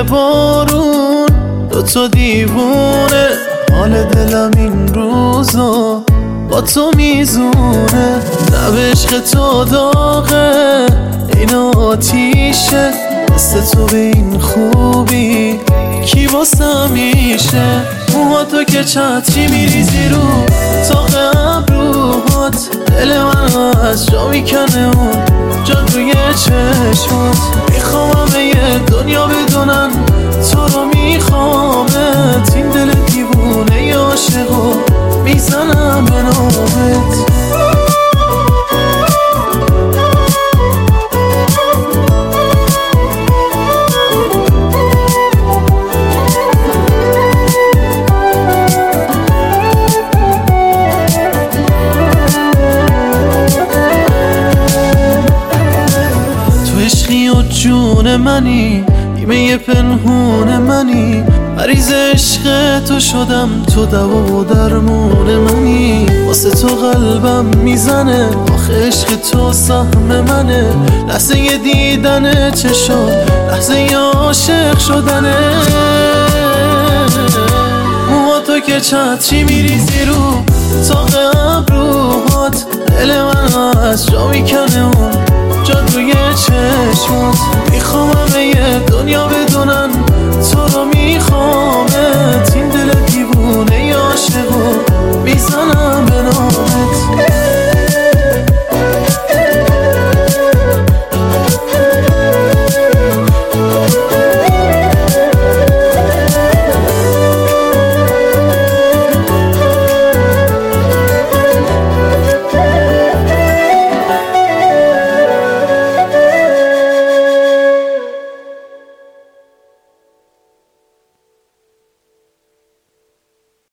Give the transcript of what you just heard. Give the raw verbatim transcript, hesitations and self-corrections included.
بارون دو تا دیوونه، حال دلم این روزا با تو میزونه. لب عشق تو داغه، این آتیشه، مثل تو به این خوبی کی واسه میشه. موها تو که چتری میریزی رو تاق ابروهات، دل من از جا میکنه اون جادوی چشمات. میخوام همه دنیا بدونن تو رو میخوامت، این دل دیوونه عاشقو میزنم به نامت. عشقی و جون منی، نیمه پنهون منی، مریض عشق تو شدم، تو دوا و درمون منی. واسه تو قلبم میزنه، آخه عشق تو سهم منه. لحظه دیدن چشم، لحظه عاشق شدنه. موها تو که چتری میریزی رو تاق ابروهات، دل من از جا میکنه اون جادوی چشمات. میخوام همه دنیا بدونن تو رو میخوام